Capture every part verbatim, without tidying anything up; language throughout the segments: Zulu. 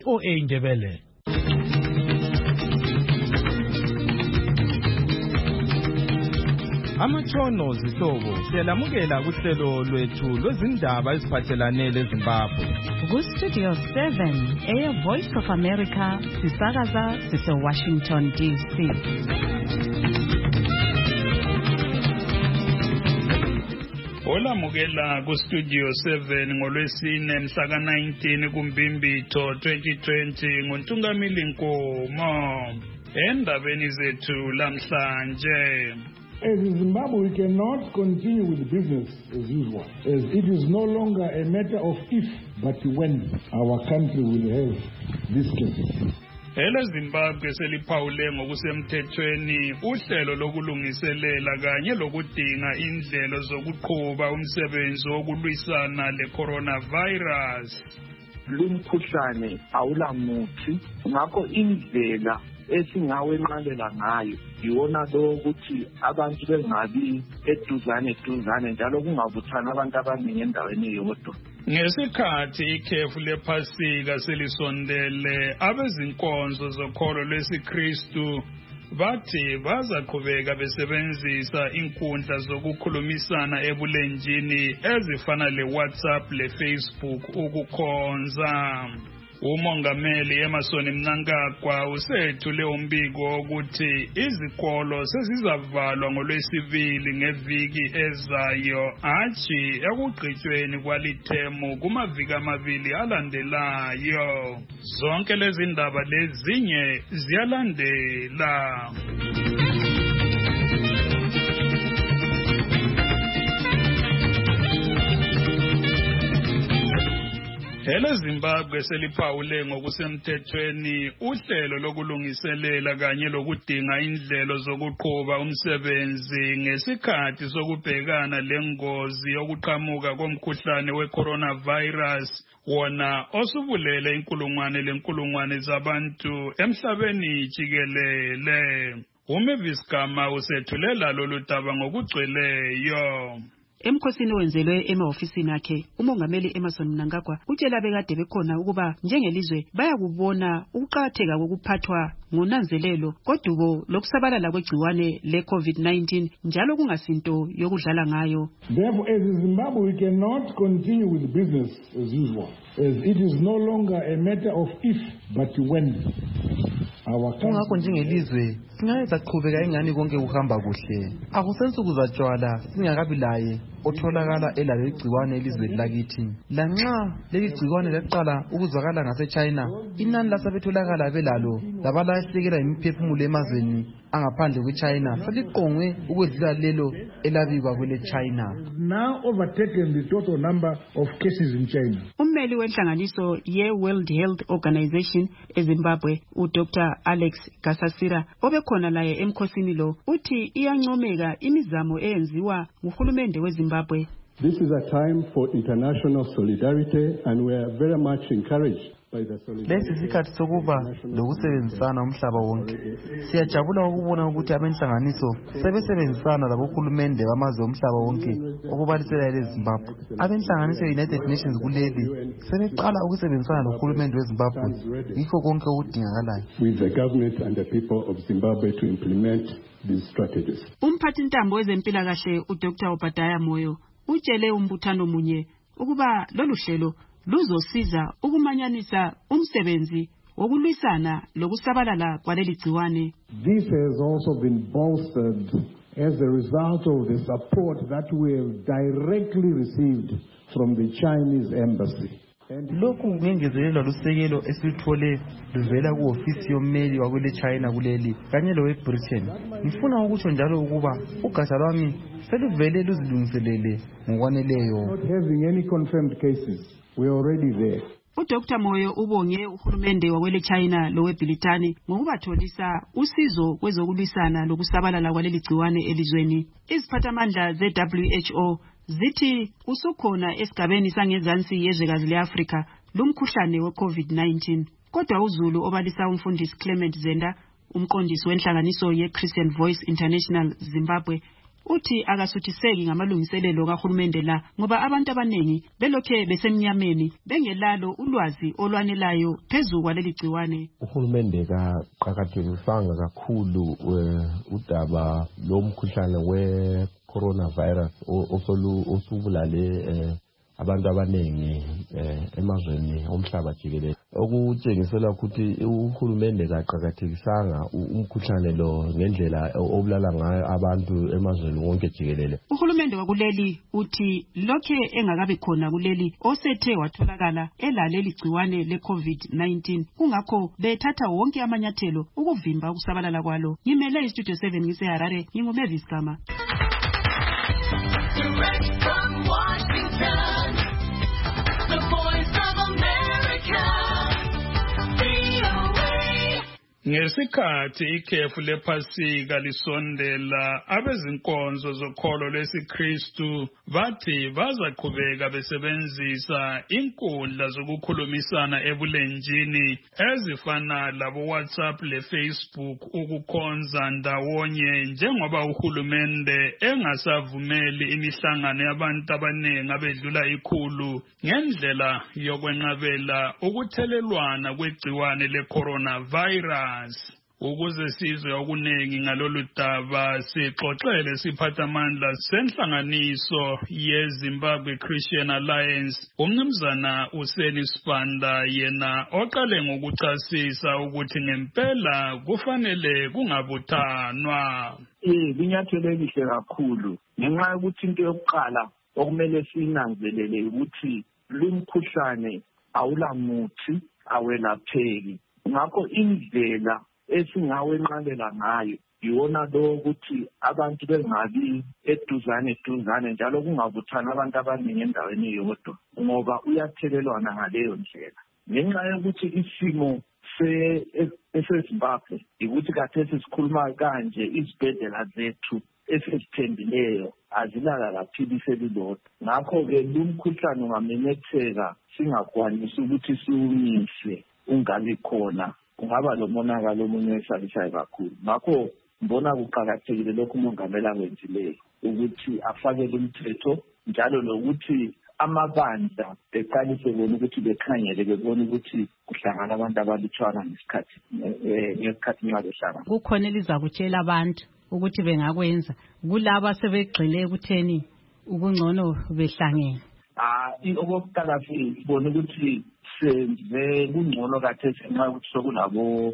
O A Ndebele. Amatshono zihlobo siyalamukela kuhlelo lwethu lwezindaba eziphathelane leZimbabwe. Ku Studio seven, Air Voice of America, sisakaza sise Washington D C. Olamukela ku Studio seven ngolwesine mhla ka nineteen kuMbimbitho twenty twenty ngoNtungamili Nkomo. Endabeni zethu lamhlanje. As in Zimbabwe, we cannot continue with business as usual, as it is no longer a matter of if, but when our country will have this case. Ele Zimbabwe seliphawule ngokusemthethweni uhlelo lokulungiselela kanye lokudinga indlela zokuqhuba umsebenzi wokulwisana le-coronavirus. Lumkhuhlane awulamuthi, ngakho indlela esingawenqabela ngayo yiwona lo ukuthi abantu bengabi eduzane eduzane njalo kungabuthana abantu abaningi endaweni eyodwa. Ngesikhathi ikhefu lephasika selisondele, abezinkonzo zokholo lwesiKristu bathi bazaqhubeka besebenzisa inkundla zokukhulumisana ebulenjini ezifana le-WhatsApp le-Facebook ukukhonza. Umongameli Emmerson Mnangagwa usethule umbiko ukuthi izikolo sesizavalwa ngolwesibili ngeviki ezayo athi ekugqityweni kwalithemu kumaviki amabili alandelayo. Zonke lezi ndaba lezinye ziyalandela. Ele Zimbabwe seliphawule ngokusemthethweni uhlelo lokulungiselela kanye lokudinga indlela zokuqhuba umsebenzi ngesikhathi sokubhekana lengozi yokuqhamuka komkhuhlane we-coronavirus wona osubulele inkulungwane lenkulungwane zabantu emhlabeni jikelele. uMavis Gama usethulela lolu daba ngokugcweleyo. Emkhosini wenzelwe ema-ofisini akhe, umongameli Emmerson Mnangagwa utshela bekade bekhona ukuba njengelizwe bayakubona ukuqakatheka kokuphathwa ngonanzelelo kodubo lokusabalala kwegciwane le-COVID nineteen njalo kungasinto yokudlala ngayo. Therefore, as in Zimbabwe, we cannot continue with business as usual, as it is no longer a matter of if, but when. Kungakho njengelizwe singeke saqhubeka ingani konke kuhamba kuhle. Akusensuku zatshwala singakabi laye otholakala elalo igciwane elizweni lakithi. Lanxa leli gciwane laqala ukuzwakala ngase-China, inani lasebetholakala belalo labalahlekelwa imiphefumulo emazweni angaphandle kwe-China seliqongwe ukwedlula lelo elabikwa kwele-China. Now overtaken the total number of cases in China. Ummeli wenhlanganiso ye-World Health Organization eZimbabwe, uDr Alex Gasasira, obekhona laye emkhosini lo, uthi iyancomeka imizamo eyenziwa nguhulumende weZimbabwe. This is a time for international solidarity and we are very much encouraged. Lesi sikhathi sokuba lokusebenzisana umhlaba wonke. Siyajabula ukubona ukuthi abenhlanganiso sebesebenzisana labohulumende bamazwe omhlaba wonke okubalisela leZimbabwe. Abenhlanganiso United Nations kuleli sebeqala ukusebenzisana nohulumende weZimbabwe yikho konke okudingakalayo. With the government and the people of Zimbabwe to implement these strategies. Umphathi ntambo wezempilakahle uDr Obadiah Moyo utshele umbuthano munye ukuba lolu hlelo luzosiza ukumanyanisa umsebenzi wokulwisana lokusabalala kwaleli gciwane. This has also been bolstered as a result of the support that we have directly received from the Chinese embassy. Lokhu ngengezelelwa lusekelo esilithole luvela ku-ofisi yommeli wakwele China kuleli kanye lowe-Britain. Ngifuna ukutsho njalo ukuba ugatsha lwami seluvele luzilungiselele ngokwaneleyo. Not having any confirmed cases, we are already there. uDr Moyo ubonge uhulumende wakwele China loweBritani ngokubatholisa usizo kwezokulwisana lokusabalala kwaleli gciwane elizweni. Iziphathamandla ze-W H O zithi usukhona esigabeni sangezansi yezwekazi le-Afrika lumkhuhlane we-COVID nineteen. Kodwa uZulu obalisa umfundisi Clement Zenda, umqondisi wenhlanganiso ye-Christian Voice International Zimbabwe, uthi akasuthiseki ngamalungiselelo kahulumende la ngoba abantu abaningi belokhe besemnyameni bengelalo ulwazi olwanelayo phezu kwaleli gciwane. Uhulumende kaqakathekisanga kakhulu udaba lomkhuhlane we coronavirus osubulale abantu abaningi emazweni omhlaba jikelele, okutshengisela ukuthi uhulumende kaqakathekisanga umkhuhlane lo ngendlela obulala ngayo abantu emazweni wonke jikelele. Uhulumende wakuleli uthi lokhe engakabi khona kuleli osethe watholakala elaleli gciwane le COVID nineteen, kungakho bethatha wonke amanyathelo ukuvimba ukusabalala kwalo. Ngimele istudio seven ngiseHarare, nginguMavis Gama. Direct from Washington, the Voice of America, V O A. Ngesikhathi ikhefu lephasika lisondela, abezinkonzo zokholo lwesiKristu bathi bazaqhubeka besebenzisa inkundla zokukhulumisana ebulenjini ezifana labo WhatsApp le Facebook ukukhonza ndawonye, njengoba uhulumende engasavumeli imihlangano yabantu abaningi abedlula ikhulu ngendlela yokwenqabela ukuthelelwana kwegciwane le-coronavirus. Ukuze sizwe okuningi ngalolu daba, sixoxele siphathamandla senhlanganiso yeZimbabwe Christian Alliance, umnumzana Useni Sibanda, yena oqale ngokuchasisa ukuthi ngempela kufanele kungabuthanwa. Eh, linyathelo elihle kakhulu ngenxa yokuthi into yokuqala okumele sinanzelele ukuthi lumkhuhlane awulamuthi awelapheki. Ngakho indlela esingawenqabela ngayo yiwona lo ukuthi abantu bengabi eduzane eduzane njalo kungabuthana abantu abaningi endaweni eyodwa ngoba uyathelelwana ngaleyo ndlela. Ngenxa yokuthi isimo eseZimbabwe ukuthi kathesi sikhuluma kanje, izibhedlela zethu esizithembileyo azilala laphilisi elilodwa. Ngakho-ke lumkhuhlane ungamemetheka singakwanisi ukuthi siwumise ungabi khona, kungaba lomonakalo omunye esabisayo kakhulu. Ngakho mbona kuqakathekile lokhu umongameli akwenzileyo ukuthi afakele umthetho, njalo lokuthi amabandla beqalise bona ukuthi bekhangele bebona ukuthi kuhlangana abantu abalutshwana ngesikhathi ngesikhathi nxa behlangana. Kukhona elizakutshela abantu ukuthi bengakwenza kulabo sebegxile ekutheni ukungcono behlangene. Ah, okokuqala sibona ukuthi senze kungcono kathesi nxa ukuthi sokulabo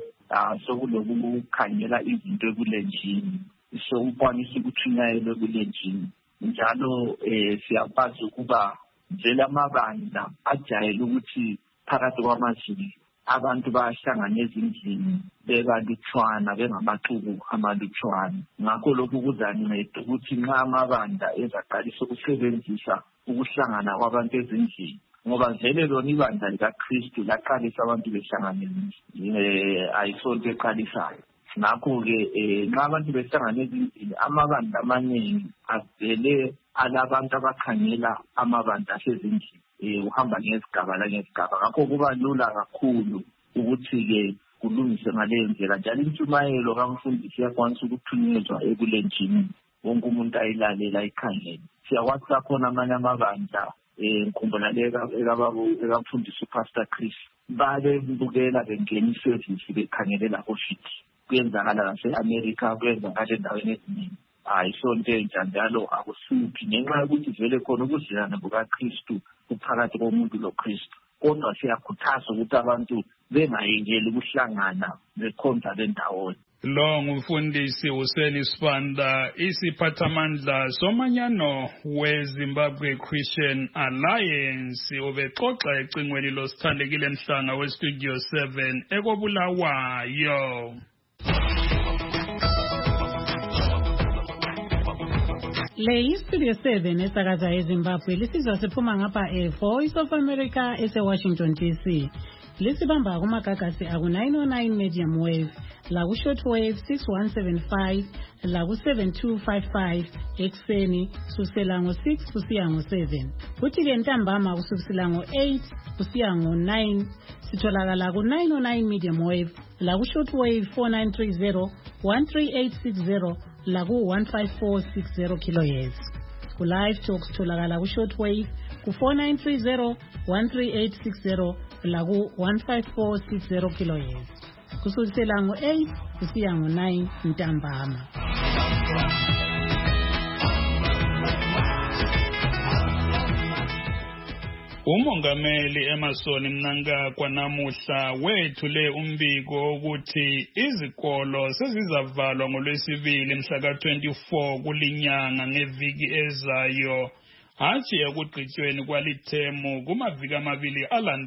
sokulokukhangela izinto ebulenjini, sokukwanisa ukuthunyayelwa ebulenjini. Njalo siyakwazi ukuba njela amabandla ajayele ukuthi phakathi kwamazulu abantu bayahlangana ezindlini bebalutshwana bengamaxuku amalutshwana. Ngakho lokhu kuzanceda ukuthi nxa amabandla ezaqalisa ukusebenzisa ukuhlangana kwabantu ezindlini, ngoba vele lona ibandla likaKristu laqalisa abantu behlangane ezindlini, ayisonto eqalisayo. Ngakho-ke nxa abantu behlangane ezindlini, amabandla amaningi avele alabantu abakhangela amabandla asezindlini, uhamba ngezigaba langezigaba. Ngakho kuba lula kakhulu ukuthi-ke kulungiswe ngaleyo ndlela. Njalo intshumayelo kamfundisi iyakwanisa ukuthunyezwa ebulenjini, wonke umuntu ayilalela ayikhangele. Siyakwazi kakhona amanye amabandla ngikhumbula ekamfundisi uPastor Chris babebukela bengena isevisi bekhangelela ofiti. Kuyenzakala lase-America, kuyenzakala endaweni eziningi. Hayi isonto entsha njalo akusiphi ngenxa yokuthi vele khona ubudlelwano bukaKristu kuphakathi komuntu loKristu. Kodwa siyakhuthaza ukuthi abantu bengayekeli ukuhlangana bekhonza bendawonye. Lo ngumfundisi Useni Sibanda, isiphathamandla somanyano weZimbabwe Christian Alliance, ubexoxa ecingweni losithandekile mhlanga westudio seven ekobulawayo. Le istudio seven esakaza eZimbabwe lisizwa siphuma ngapha e-Voice of America ese-Washington D C. Lisibamba kumagagasi aku nine oh nine medium wave, laku shortwave six one seven five, laku seven two five five ekseni kusukela ngo six kusiya ngo seven. Kuthi ke ntambama kusukela ngo eight kusiya ngo nine sitholakala ku nine oh nine medium wave, laku shortwave four nine three zero, one three eight six zero, la ku one five four six zero kilohertz. Ku live talks tholakala ku shortwave ku four nine three zero one three eight six zero la ku one five four six zero kilohertz. Kusukela ngo eight kusiya ngo nine ntambama. Umongameli Emerson Mnangagwa namuhla wethule umbiko ukuthi izikolo sezizavalwa ngolwesibili mhla ka twenty-four kulinyanga ngeviki ezayo hathi ekugqityweni kwalithemu kumaviki amabili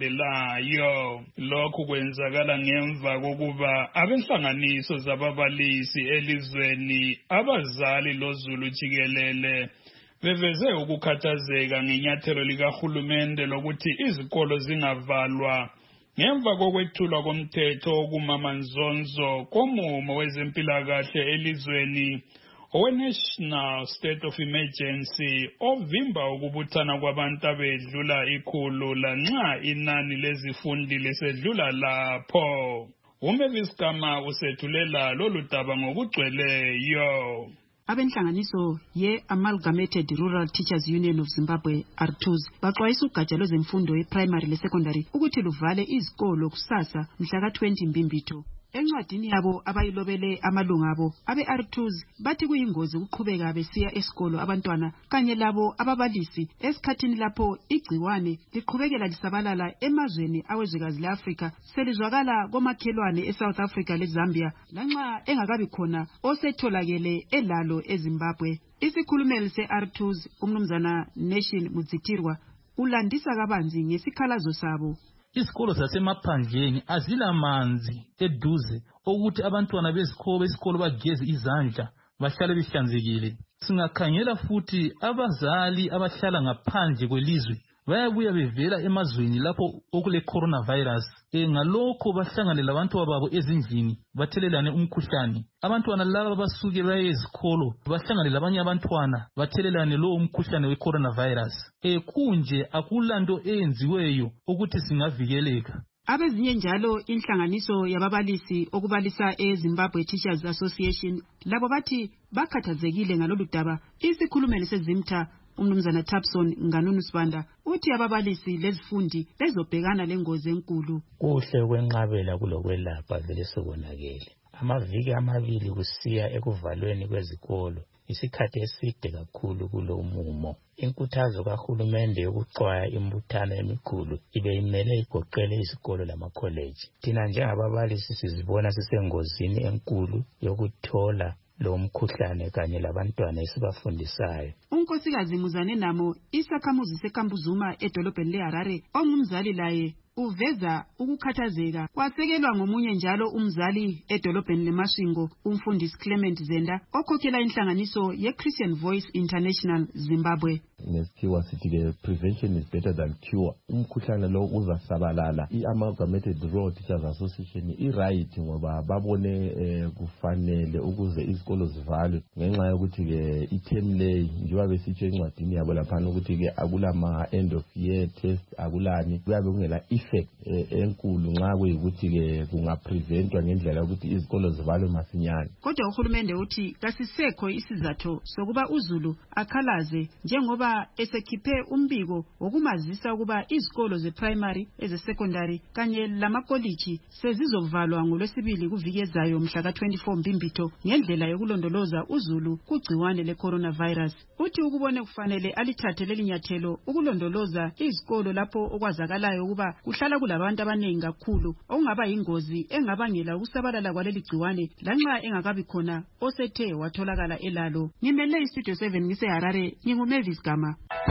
alandelayo. Lokhu kwenzakala ngemva kokuba abenhlanganiso zababalisi elizweni, abazali loZulu jikelele beveze ukukhathazeka ngenyathelo likahulumende lokuthi izikolo zingavalwa ngemva kokwethulwa komthetho okumamanzonzo komumo wezempilakahle elizweni owe-National State of Emergency ovimba ukubuthana kwabantu abedlula ikhulu lanxa inani lezifundi lisedlula lapho. uMavis Gama usethulela lolu daba ngokugcweleyo. Abenhlanganiso ye-Amalgamated Rural Teachers Union of Zimbabwe, A R T U Z, baxwayisa ugatsha lwezemfundo ye-primary le-secondary ukuthi luvale izikolo kusasa mhla ka twenty Mbimbitho. Encwadini yabo abayilobele amalunga abo, abe-A R T U Z bathi kuyingozi ukuqhubeka besiya esikolo abantwana kanye labo ababalisi esikhathini lapho igciwane liqhubekela lisabalala emazweni awezwekazi le-Afrika selizwakala komakhelwane eSouth Africa leZambia lanxa engakabi khona osetholakele elalo eZimbabwe. Isikhulumeli se-A R T U Z umnumzana Nation Mudzitirwa ulandisa kabanzi ngesikhalazo sabo. Isikolo sasemaphandleni azilamanzi eduze ukuthi abantwana besikolo besikolo bageze izandla bahlale behlanzekile. Singakhangela futhi abazali abahlala ngaphandle kwelizwe bayabuya bevela emazweni lapho okule coronavirus. E ngalokho bahlangane labantu babo ezindlini bathelelane umkhuhlane. Abantwana laba basuke baye ezikolo bahlangane labanye abantwana bathelelane lo umkhuhlane we coronavirus. E kunje akulanto eyenziweyo ukuthi singavikeleka. Abezinye njalo inhlanganiso yababalisi okubalisa eZimbabwe Teachers Association labo bathi bakhathazekile ngalolu daba. Isikhulumeli seZimta umnumzana Tapson Nganunu Sibanda uthi ababalisi lezifundi bezobhekana lengozi enkulu. Kuhle kwenqabela kulokwelapha vele sokonakele. Amaviki amabili kusiya ekuvalweni kwezikolo isikhathi eside kakhulu kulo umumo. Inkuthazo kahulumende yokuxwaya imbuthano emikhulu ibe imele igoqele izikolo lamakholeji. Thina njengababalisi sizibona sisengozini enkulu yokuthola lo mkhuhlane kanye labantwana esibafundisayo. Unkosikazi Muzane Namo isakhamuzi seKambuzuma edolobheni leHarare ongumzali laye uveza ukukhathazeka kwasekelwa ngomunye njalo umzali edolobheni leMashingo umfundisi Clement Zenda okhokhela inhlanganiso ye-Christian Voice International Zimbabwe. Ngesikhiwa sithi ke prevention is better than cure. Umkhuhlane lo uzasabalala. I-Amalgamated Rural Teachers Association i-right ngoba babone eh, kufanele ukuze izikolo zivalwe ngenxa yokuthi ke i-term lay njengoba besitsho encwadini yabo lapha ukuthi ke akulama end of year test akulani kuyabe kungela effect eh, enkulu nxa kuyikuthi ke kungapreventwa ngendlela yokuthi izikolo zivalwe masinyane. Kodwa uhulumende uthi kasisekho isizatho sokuba uZulu akhalaze njengoba esekhiphe umbiko wokumazisa ukuba izikolo ze-primary eze-secondary kanye lamakoliji sezizovalwa ngolwesibili kuviki ezayo mhla ka twenty-four Mbimbitho ngendlela yokulondoloza uZulu kugciwane le-coronavirus. Uthi ukubone kufanele alithathe leli nyathelo ukulondoloza izikolo lapho okwazakalayo ukuba kuhlala kulabantu abaningi kakhulu okungaba yingozi engabangela ukusabalala kwaleli gciwane lanxa engakabi khona osethe watholakala elalo. Ngimele iStudio seven ngiseHarare nginguMavis Gama.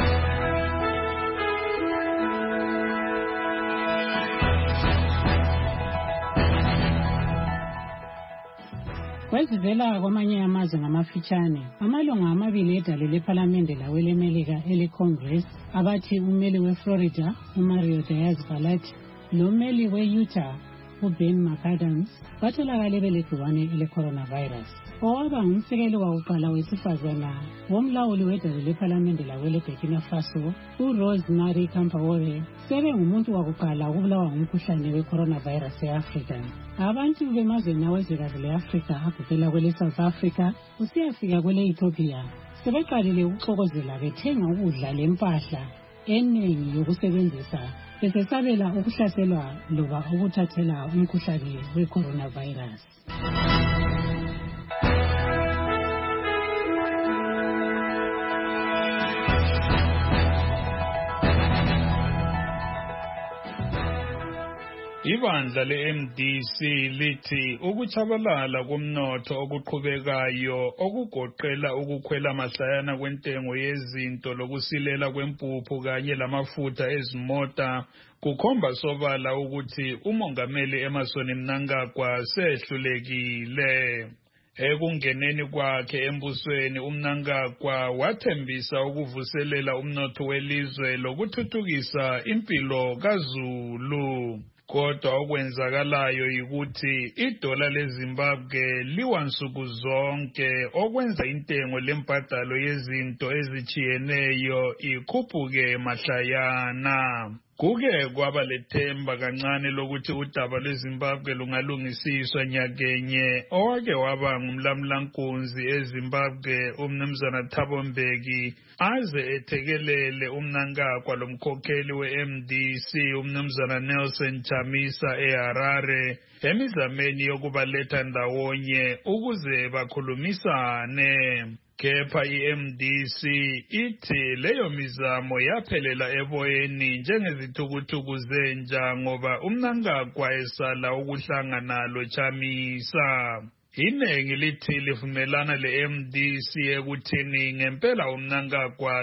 Kwezivela kwamanye amazwe ngamafitshane, amalunga amabili edale lephalamende lawe leMelika ele-Congress abathi ummeli weFlorida uMario Diaz-Balart lommeli we-Utah uBen McAdams batholakale belegciwane le-coronavirus. Owaba ngumsekeli wakuqala wesifazana womlawuli wedale lephalamende lakwele-Burkina Faso, uRosemary Compaore, sebengumuntu wakuqala ukubulawa ngumkhuhlane we-coronavirus e-Afrika. Abantu bemazweni awezwekazi le-Afrika agoqela kwele-South Africa kusiyafika kwele-Ethiopia sebeqalile ukuxokozela bethenga ukudla lempahla eningi yokusebenzisa besesabela ukuhlaselwa loba ukuthathela umkhuhlane we-coronavirus. Ibandla le-M D C lithi ukuchabalala komnotho okuqhubekayo okugoqela ukukhwela mahlayana kwentengo yezinto lokusilela kwempuphu kanye lamafutha ezimota kukhomba sobala ukuthi umongameli Emmerson Mnangagwa sehlulekile. Ekungeneni kwakhe embusweni uMnangagwa wathembisa ukuvuselela umnotho welizwe lokuthuthukisa impilo kaZulu. Kodwa okwenzakalayo yikuthi idola leZimbabwe liwansuku zonke okwenza intengo lembadalo yezinto ezichiyeneyo ikhuphuke mahlayana. Kuke kwaba lethemba kancane lokuthi udaba lweZimbabwe lungalungisiswa nyakenye owake waba ngumlamlankunzi eZimbabwe umnumzana Thabo Mbeki aze ethekelele uMnangagwa lomkhokheli we-M D C umnumzana Nelson Chamisa eHarare emizameni yokubaletha ndawonye ukuze bakhulumisane. Kepha i-M D C ithi leyo mizamo yaphelela eboyeni njengezithukuthuku zenja ngoba uMnangagwa esala ukuhlangana lo Chamisa. Inengi lithi livumelana le-M D C ekuthini ngempela uMnangagwa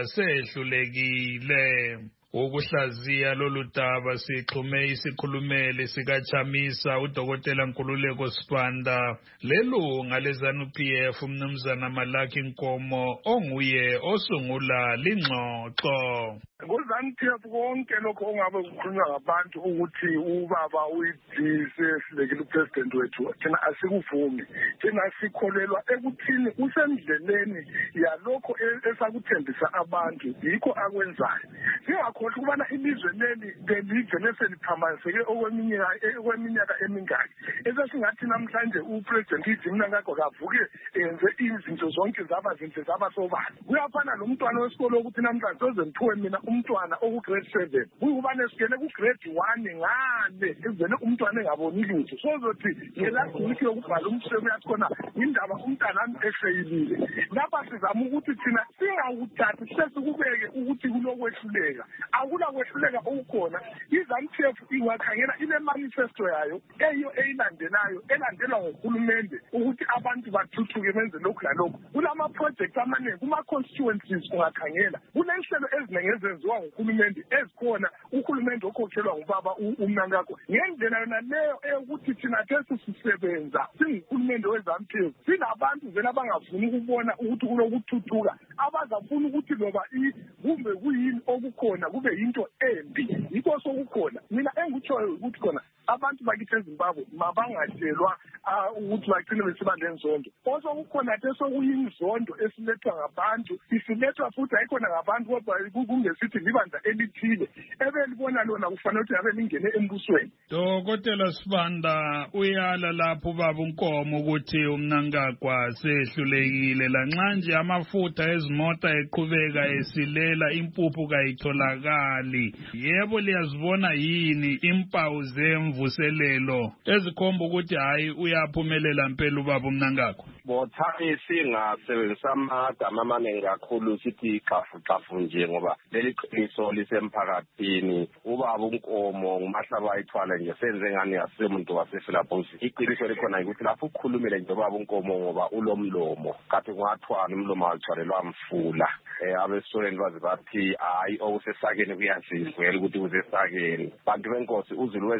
sehlulekile. Ukuhlaziya lolu daba sixhume isikhulumeli sikaChamisa uDokotela Nkululeko Sibanda lelunga leZANU P F umnumzana Malaki Nkomo onguye osungula lingxoxo. KuZANU P F konke lokho ongabe kukhulunywa ngabantu ukuthi ubaba uyidise silekile upresident wethu thina asikuvumi. Thina sikholelwa ekuthini usendleleni yalokho esakuthembisa abantu yikho akwenzayo. Singakho ukubana ilizwe leli belizwe leseliphambaniseke okweminyaka okweminyaka emingaki esesingathi namhlanje upresident ithi Mnangagwa kavuke enze izinto zonke zaba zinhle zaba sobala. Kuyafana lo mntwana wesikolo ukuthi namhlanje sozemphiwe mina umntwana oku grade seven kuyubane esikele ku grade one ngale ezene umntwana engaboni lutho sozothi ngelast week yokubhala umsebenzi yakhona indaba umntana ami eseyilile. Lapha sizama ukuthi thina singawuthathi sesikubeke ukuthi kulokwehluleka akula kwehluleka okukhona. iZANU P F ingakhangela ile manifesto yayo eyo eyilandelayo elandelwa ngohulumende ukuthi abantu bathuthuke benze lokhu lalokhu. Kulama project amaningi kuma constituencies ungakhangela kunenhlelo ezinenge ezenziwa ngohulumende ezikhona uhulumende okhokhelwa ngubaba uMnangagwa ngendlela yona leyo eyokuthi thina thethu sisebenza singuhulumende weZANU P F sinabantu vele abangafuni ukubona ukuthi kulokuthuthuka abazafuna ukuthi loba kumbe kuyini okukhona kube yinto embi yikho sokukhona. Mina engikutshoyo ukuthi khona abantu bakithi eZimbabwe mabangatshelwa ukuthi bagcine besibandle nzondo. Osokukhona ke sokuyinzondo esilethwa ngabantu isilethwa futhi ayikhona ngabantu kodwa kungesithi libandla elithile ebelibona lona kufanele ukuthi abe lingene embusweni. Dokotela Sibanda uyala lapho baba uNkomo ukuthi uMnangagwa sehlulekile lanxa nje amafutha ezimota eqhubeka esilela impuphu kayitholakali. Yebo liyazibona yini impawu zemvuselelo ezikhomba ukuthi hayi uyaphumelela impela ubaba uMnangagwa? Bothani singasebenzisa amagama amaningi kakhulu sithi xafu xafu nje ngoba leli qiniso lisemphakathini. Ubaba uNkomo ngumahlaba ayithwala nje senze ngani yasemuntu waseFilabhosi. Iqiniso likhona ukuthi lapho ukhulumile nje ubaba uNkomo ngoba ulomlomo kathi kungathwana umlomo awuthwalelwa mfula. Eh abesoleni baze bathi hayi okusesakeni kuyazizwela ukuthi usesakeni. Bantu benkosi uZulu weZimbabwe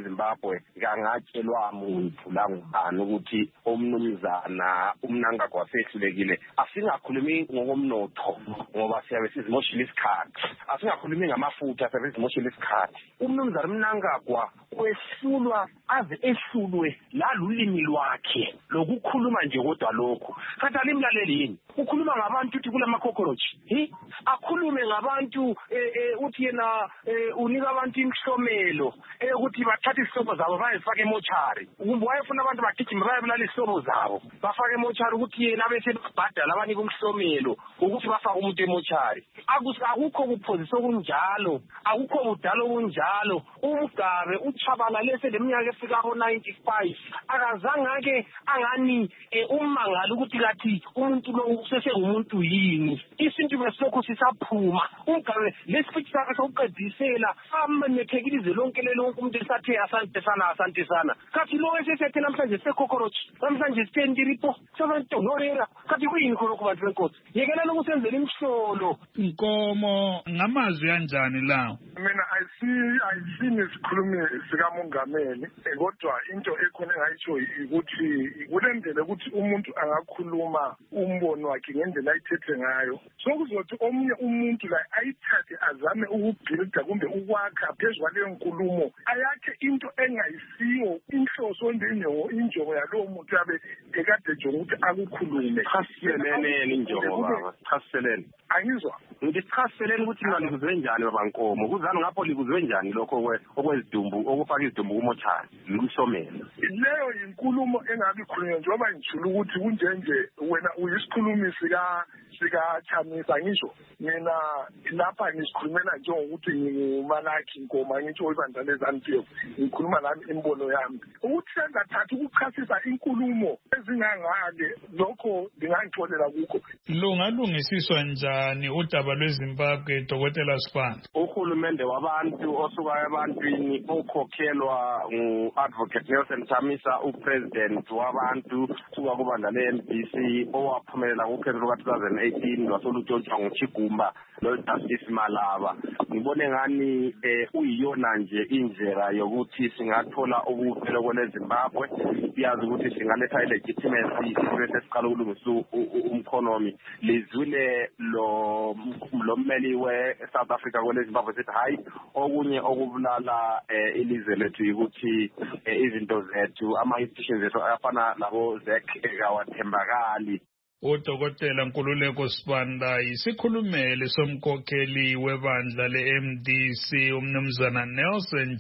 eZimbabwe kangatshelwa muntu la ngubani ukuthi umnumzana uMnangagwa sehlulekile. Asingakhulumi ngokomnotho ngoba siyabe sizimoshile isikhathi. Asingakhulumi ngamafutha siyabe sizimoshile isikhathi. Umnumzana uMnangagwa wehlulwa aze ehlulwe lalulimi lwakhe lokukhuluma nje kodwa lokho. Kanti alimlaleli yini? Ukhuluma ngabantu uthi kula cockroach. Hi? Akhulume ngabantu uthi yena unika abantu imhlomelo ukuthi bathathe isihlobo zabo bayifake emochari. Kumbe wayefuna abantu bagijima bayabulala isihlobo zabo. Bafake emochari ukuthi yena bese babhadala abanika umhlomelo ukuthi bafake umuntu emochari. Akukho kuphozisa okunjalo, akukho budala okunjalo. Umugabe uchabalalese leminyaka efika ko ninety-five akazange ake angani ummangala ukuthi kathi umuntu lo usese umuntu yini. Isintu besokho sisaphuma. Umugabe lesifiki sakhe sokuqedisela amemethekilize lonke lelonke umuntu esathe asante sana asante sana. Kathi lo esesethe namhlanje sekokorochi namhlanje sitendiripo sebantu norera kathi kuyini khona kubantu benkosi. Yekela lokusenzela imhlolo. Inkomo ngamazwi kanjani lawo? Mina ayisi ayisini isikhulumi sikamongameli kodwa into ekhona engayitsho ukuthi kulendlela ukuthi umuntu angakhuluma umbono wakhe ngendlela ayithethe ngayo. Sokuzothi omunye umuntu la ayithathe azame ukubhilida kumbe ukwakha phezu kwaleyo nkulumo ayakhe into engayisiyo inhloso ndenyo injongo yalowo muntu yabe ekade ejonga ukuthi akukhulume. Chasiselene injongo baba. Chasiselene. Angizwa. Ngichasiselene ukuthi imali kuzwe njani baba Nkomo. Kuzani ngapho likuzwe njani lokho okwezidumbu okufaka izidumbu kumochari ngumhlomelo. Leyo inkulumo engabi khulunywa njengoba ngijula ukuthi kunjenje wena uyisikhulumi sika sika Chamisa ngisho mina lapha ngisikhulumela njengokuthi ngingumalaki Nkoma ngitsho ibandla leZANU-P F ngikhuluma nami imbono yami ukuthi sengathatha ukuchasisa inkulumo ezingangale lokho ngingangixolela kukho. Lungalungisiswa njani udaba lweZimbabwe Dr. Sibanda? Uhulumende wabantu osuka ebantwini okhokhelwa ngu-Advocate Nelson Chamisa upresident wabantu suka kubandla le-M D C owaphumelela kukhetho luka two thousand eighteen lwasolutshotshwa nguChigumba lo-Justice Malaba. Ngibone ngani uyiyona nje indlela yokuthi singathola ubuvelo kweleZimbabwe siyazi ukuthi singaletha ilegitimacy bese siqala ukulungisa umkhonomi. Lizwile lo lo mmeli we-South Africa kweleZimbabwe sithi hayi okunye okubulala ilizwe lethu ukuthi izinto zethu ama-institutions zethu afana labo Z E C kawathembakali. Udokotela Nkululeko Sibanda isikhulumeli somkhokheli webandla le-M D C umnumzana Nelson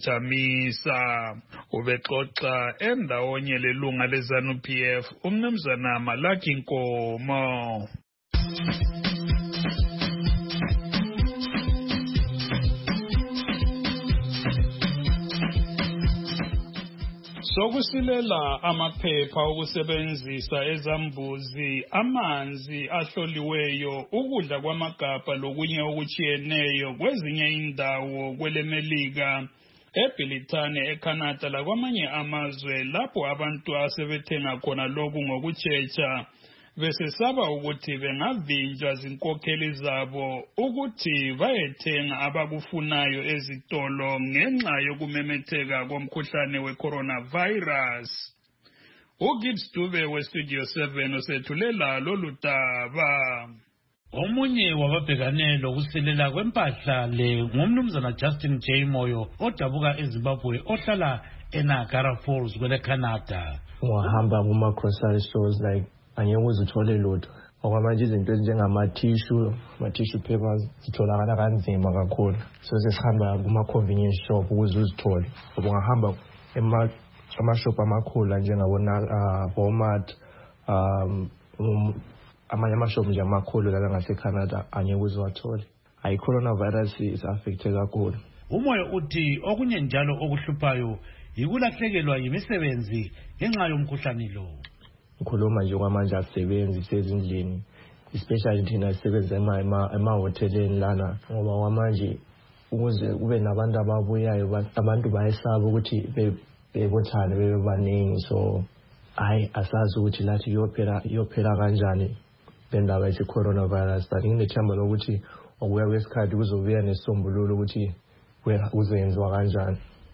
Chamisa ubexoxa endawonye lelunga leZANU-P F umnumzana Malaki Nkomo. Sokusilela amaphepha okusebenzisa ezambuzi, amanzi ahloliweyo, ukudla kwamagabha lokunye okuchiyeneyo kwezinye indawo kwelemelika, eBrithani, eCanada lakwamanye amazwe lapho abantu asebethenga khona lokhu ngokutshetsha besesaba ukuthi bengavinjwa zinkokheli zabo ukuthi bayethenga abakufunayo ezitolo ngenxa yokumemetheka komkhuhlane we-coronavirus. uGibbs Dube we-Studio seven usethulela lolu daba. Omunye wababhekane lokusilela kwempahla le ngumnumzana Justin J Moyo odabuka eZimbabwe ohlala eNiagara Falls kwele Canada. Ungahamba kuma grocery stores like angeke uzithole lutho okwamanje izinto ezinjengama-tissue ama-tissue papers zitholakala kanzima kakhulu so sesihamba kuma-convenience shop ukuze uzithole. Ungahamba amashop amakhulu njengabo-Walmart um amanye amashop nje amakhulu lala ngaseCanada angeke uziwathole. Hayi, coronavirus is-affecte kakhulu. Umoya uthi okunye njalo okuhluphayo yikulahlekelwa yimisebenzi ngenxa yomkhuhlane lo. Ngikhuluma nje kwamanje asebenzi sezindlini especially thina sisebenza emahoteleni lana ngoba kwamanje ukuze kube nabantu ababuyayo abantu bayesaba ukuthi bebothane bebe baningi so hayi asazi ukuthi lathi iyophela iyophela kanjani lendaba yethi coronavirus but nginethemba lokuthi okuya kwesikhathi kuzobuya nesombululo ukuthi kuzenziwa kanjani.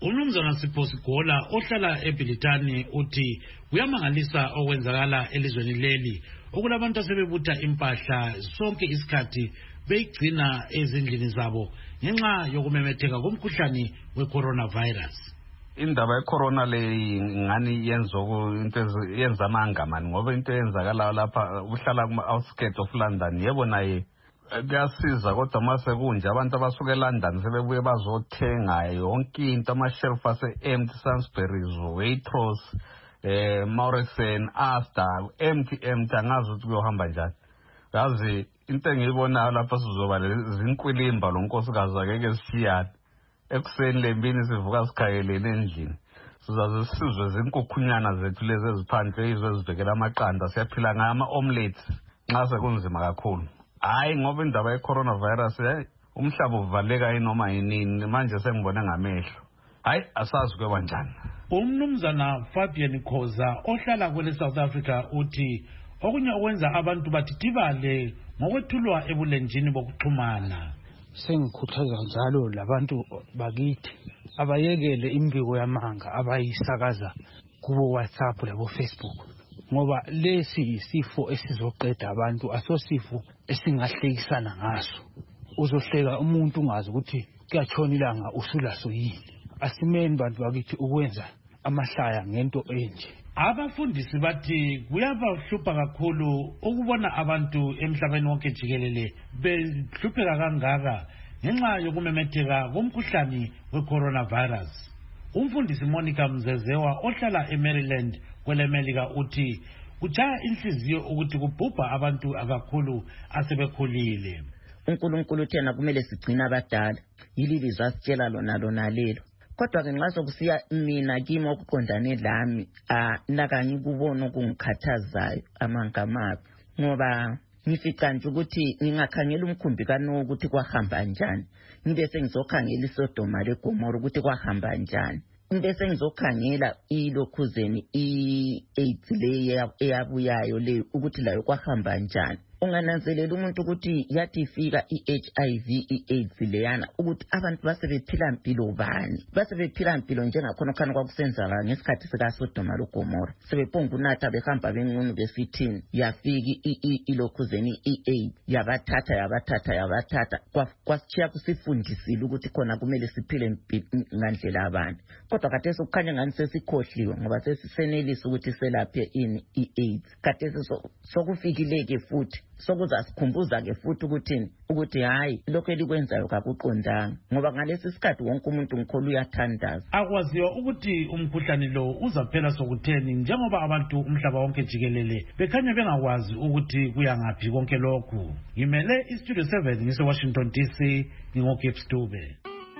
Umnumzana Sipho Sigola ohlala eBilitani uthi kuyamangalisa okwenzakala elizweni leli okulabantu asebebutha impahla sonke isikhathi beyigcina ezindlini zabo ngenxa yokumemetheka komkhuhlane we-coronavirus. Indaba ye-corona le ngani yenza into yenza amanga mani ngoba into yenzakala lapha uhlala kuma-outskirts of London yebo naye kuyasiza kodwa mase kunje abantu abasuka eLondon sebebuye bazothenga yonke into ama-shelf ase-empty, Sainsbury's, Waitrose, eh Morrison, Asda, empty empty angazi ukuthi kuyohamba njani. Yazi into engiyibonayo lapha sizoba zinkwilimba lo nkosikazi akeke sishiyane. Ekuseni lembini sivuka sikhayelene endlini. Sizaze sizwe zinkukhunyana zethu lezi eziphandle izwe ezivekela amaqanda siyaphila ngama omelets nxa sekunzima kakhulu. Hayi ngoba indaba ye-coronavirus eh umhlaba uvaleka inoma yinini manje sengibone ngamehlo. Hayi asazi kweba njani. Umnumzana Fabian Khoza ohlala kwele South Africa uthi okunye okwenza abantu bathithibale ngokwethulwa ebulenjini bokuxhumana. Sengikhuthaza njalo labantu bakithi abayekele imbiko yamanga abayisakaza kubo WhatsApp labo Facebook ngoba lesi isifo esizoqeda abantu asosifo esingahlekisana ngaso. Uzohleka umuntu ungazi ukuthi kuyatshona ilanga usulaso yini. Asimeni bantu bakithi ukwenza amahlaya ngento enje. Abafundisi bathi kuyabahlupha kakhulu ukubona abantu emhlabeni wonke jikelele behlupheka kangaka ngenxa yokumemetheka komkhuhlane we-coronavirus. Umfundisi Monica Mzezewa ohlala eMaryland kwelemelika uthi kujaya inhliziyo ukuthi kubhubha abantu akakhulu asebekhulile. uNkulunkulu thena kumele sigcina abadala yililizwe asitshela lona lona lelo. Kodwa ke nxa sokusiya mina kimi okuqondane lami ah nakanye kubona okungikhathazayo amangamabi ngoba ngifica nje ukuthi ngingakhangela umkhumbi kaNoah ukuthi kwahamba njani ngibe sengizokhangela iSodoma leGomora ukuthi kwahamba njani ngibe sengizokhangela ilokhuzeni i-AIDS le eyabuyayo le ukuthi layo kwahamba njani. Ungananzelela umuntu ukuthi yathi ifika i-H I V i-AIDS leyana ukuthi abantu basebephila impilo bani basebephila impilo njengakhona khona kwakusenzala ngesikhathi sikaSodoma leGomora sebephonga unatha behamba bengqunu besithini yafika ilokhuzeni i-AIDS yabathatha yabathatha yabathatha kwasichiya kusifundisile ukuthi khona kumele siphile ngandlela abantu. Kodwa khathesi ukukhanya ngani sesikhohliwe ngoba sesisenelisa ukuthi selaphe ini i-AIDS. Khathesi sokufikileke futhi sokuza sikhumbuza ke futhi ukuthi ukuthi hayi lokho elikwenzayo kakuqondanga ngoba ngalesi sikhathi wonke umuntu ngikholu uyathandaza. Akwaziwa ukuthi umkhuhlane lo uzaphela sokutheni njengoba abantu umhlaba wonke jikelele bekhanya bengakwazi ukuthi kuya ngaphi konke lokhu. Ngimele iStudio seven ngise Washington D C ngingoGibbs Dube.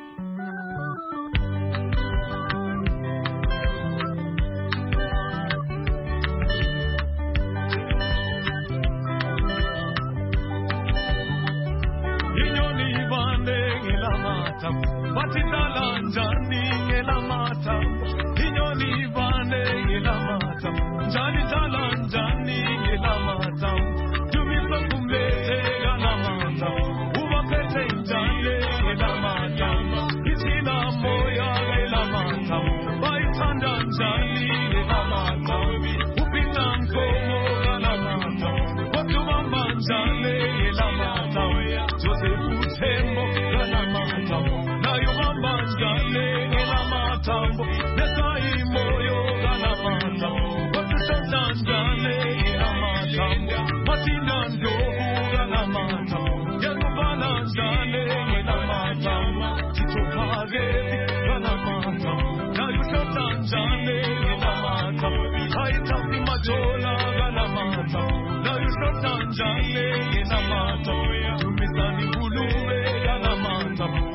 Batindala njani ngelamata inyoni vane ngelamata njani tala njani ngelamata tumisa kumlete ngelamata ubapete njani ngelamata itina moya ngelamata baitanda njani ngelamata upita mkomo ngelamata watu mama njani ngelamata Joseph Tembo ngelamata Jale ela matambo nesai moyo kana matambo bakutanda jale ela matambo matinda ndobu kana matambo yakubana jale ela matambo titopage kana matambo na yutata jale ela matambo haitapi majola kana matambo na yutata jale ela matambo tumizani buluwe kana matambo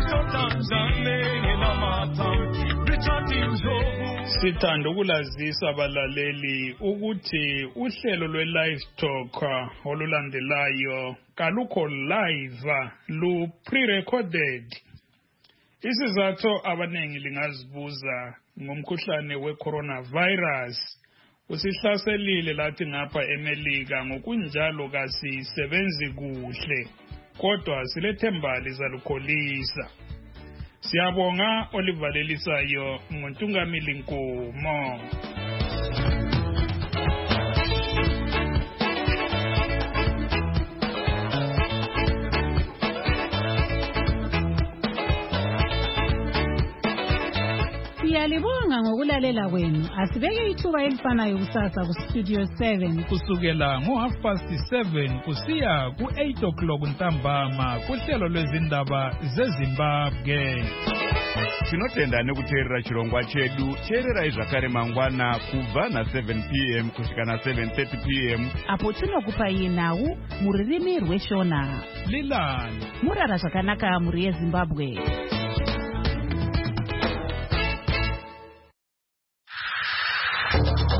Sithanda ukulazisa abalaleli ukuthi uhlelo lwe-Livetalk olulandelayo kalukho live lu pre-recorded. Isizathu abanengi lingazibuza ngomkhuhlane we-coronavirus usihlaselile lathi ngapha eMelika ngokunjalo kasisebenzi kuhle kodwa silethemba lizalukholisa. Siyabonga olivalelisayo ngontungamili Nkomo. Siyalibonga ngokulalela kwenu. Asibeke ithuba elifanayo kusasa ku Studio seven kusukela ngo half past seven kusiya ku eight o'clock ntambama kuhlelo lwezindaba zeZimbabwe. Tinotenda nekuteerera chirongwa chedu cheererai zvakare mangwana kubva na seven p m kusvika na seven thirty p m apo tinokupai nhau muririmi rweshona Lilani murara zvakanaka muri yeZimbabwe.